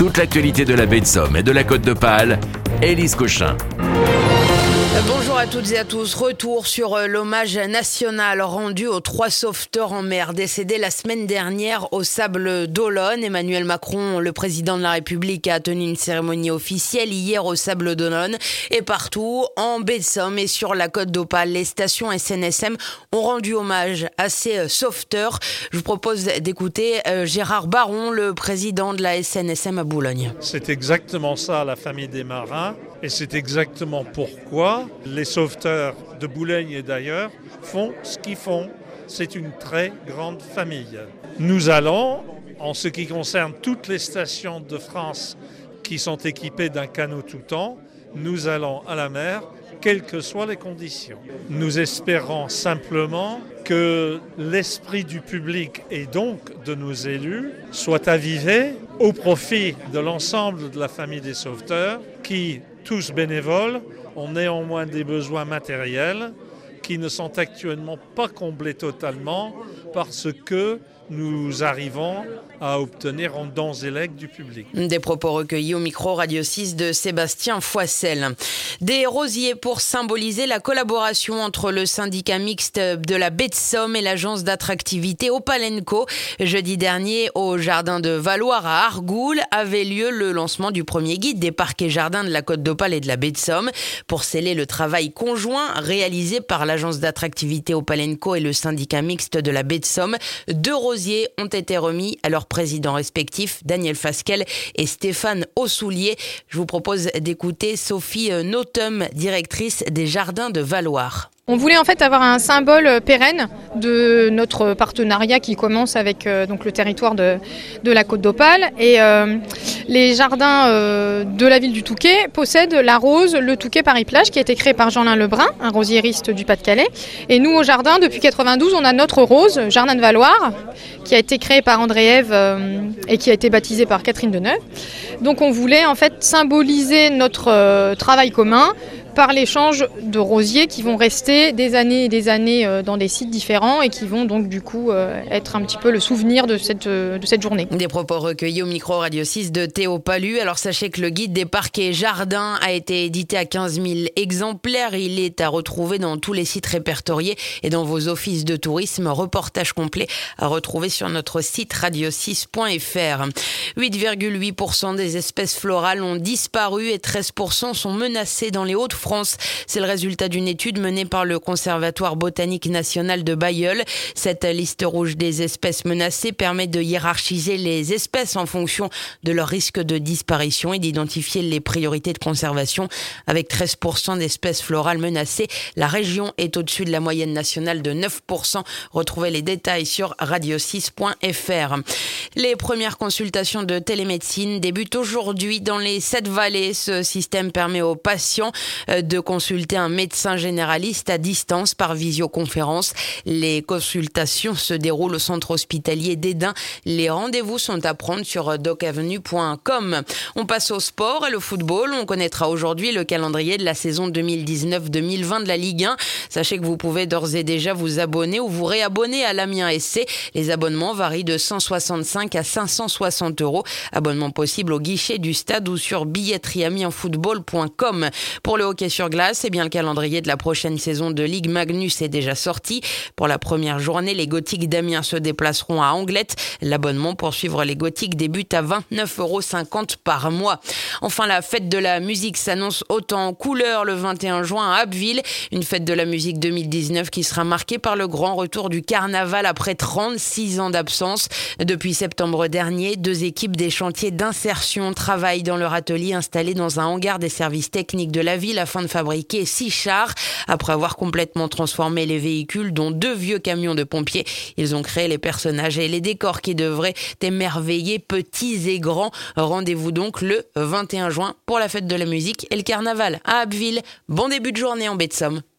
Toute l'actualité de la baie de Somme et de la Côte d'Opale, Élise Cochin. Bonjour à toutes et à tous. Retour sur l'hommage national rendu aux 3 sauveteurs en mer décédés la semaine dernière au Sable d'Olonne. Emmanuel Macron, le président de la République, a tenu une cérémonie officielle hier au Sable d'Olonne et partout en baie de Somme et sur la Côte d'Opale. Les stations SNSM ont rendu hommage à ces sauveteurs. Je vous propose d'écouter Gérard Baron, le président de la SNSM à Boulogne. C'est exactement ça, la famille des marins, et c'est exactement pourquoi les sauveteurs de Boulogne et d'ailleurs font ce qu'ils font. C'est une très grande famille. Nous allons, en ce qui concerne toutes les stations de France qui sont équipées d'un canot tout temps, nous allons à la mer, quelles que soient les conditions. Nous espérons simplement que l'esprit du public et donc de nos élus soit avivé au profit de l'ensemble de la famille des sauveteurs qui, tous bénévoles, ont néanmoins des besoins matériels qui ne sont actuellement pas comblés totalement parce que nous arrivons à obtenir en dons et legs du public. Des propos recueillis au micro Radio 6 de Sébastien Foissel. Des rosiers pour symboliser la collaboration entre le syndicat mixte de la baie de Somme et l'agence d'attractivité Opalenco. Jeudi dernier, au jardin de Valloire à Argoul, avait lieu le lancement du premier guide des parcs et jardins de la Côte d'Opale et de la baie de Somme. Pour sceller le travail conjoint réalisé par l'agence d'attractivité Opalenco et le syndicat mixte de la baie de Somme, 2 rosiers ont été remis à leurs présidents respectifs, Daniel Fasquelle et Stéphane Aussoulier. Je vous propose d'écouter Sophie Notum, directrice des jardins de Valloire. On voulait en fait avoir un symbole pérenne de notre partenariat qui commence avec donc le territoire de la Côte d'Opale. Et les jardins de la ville du Touquet possèdent la rose Le Touquet Paris-Plage qui a été créé par Jean-Lin Lebrun, un rosiériste du Pas-de-Calais. Et nous au jardin, depuis 92, on a notre rose, Jardin de Valloire, qui a été créé par André Ève et qui a été baptisé par Catherine Deneuve. Donc on voulait en fait symboliser notre travail commun par l'échange de rosiers qui vont rester des années et des années dans des sites différents et qui vont donc du coup être un petit peu le souvenir de cette journée. Des propos recueillis au micro Radio 6 de Théo Palu. Alors sachez que le guide des parcs et jardins a été édité à 15 000 exemplaires. Il est à retrouver dans tous les sites répertoriés et dans vos offices de tourisme. Reportage complet à retrouver sur notre site radio6.fr. 8,8% des espèces florales ont disparu et 13% sont menacées dans les Hauts-de-France. C'est le résultat d'une étude menée par le Conservatoire botanique national de Bailleul. Cette liste rouge des espèces menacées permet de hiérarchiser les espèces en fonction de leur risque de disparition et d'identifier les priorités de conservation. Avec 13% d'espèces florales menacées, la région est au-dessus de la moyenne nationale de 9%. Retrouvez les détails sur radio6.fr. Les premières consultations de télémédecine débutent aujourd'hui dans les 7 vallées. Ce système permet aux patients de consulter un médecin généraliste à distance par visioconférence. Les consultations se déroulent au centre hospitalier d'Edin. Les rendez-vous sont à prendre sur docavenue.com. On passe au sport et le football. On connaîtra aujourd'hui le calendrier de la saison 2019-2020 de la Ligue 1. Sachez que vous pouvez d'ores et déjà vous abonner ou vous réabonner à l'Amiens SC. Les abonnements varient de 165 à 560 €. Abonnement possible au guichet du stade ou sur billetterieamiensfootball.com. Pour le hockey sur glace, le calendrier de la prochaine saison de Ligue Magnus est déjà sorti. Pour la première journée, les Gothiques d'Amiens se déplaceront à Anglette. L'abonnement pour suivre les Gothiques débute à 29,50 € par mois. Enfin, la fête de la musique s'annonce autant en couleur le 21 juin à Abbeville. Une fête de la musique 2019 qui sera marquée par le grand retour du carnaval après 36 ans d'absence. Depuis septembre dernier, 2 équipes des chantiers d'insertion travaillent dans leur atelier installé dans un hangar des services techniques de la ville afin de fabriquer 6 chars. Après avoir complètement transformé les véhicules, dont 2 vieux camions de pompiers, ils ont créé les personnages et les décors qui devraient émerveiller petits et grands. Rendez-vous donc le 21 juin pour la fête de la musique et le carnaval à Abbeville. Bon début de journée en baie de Somme.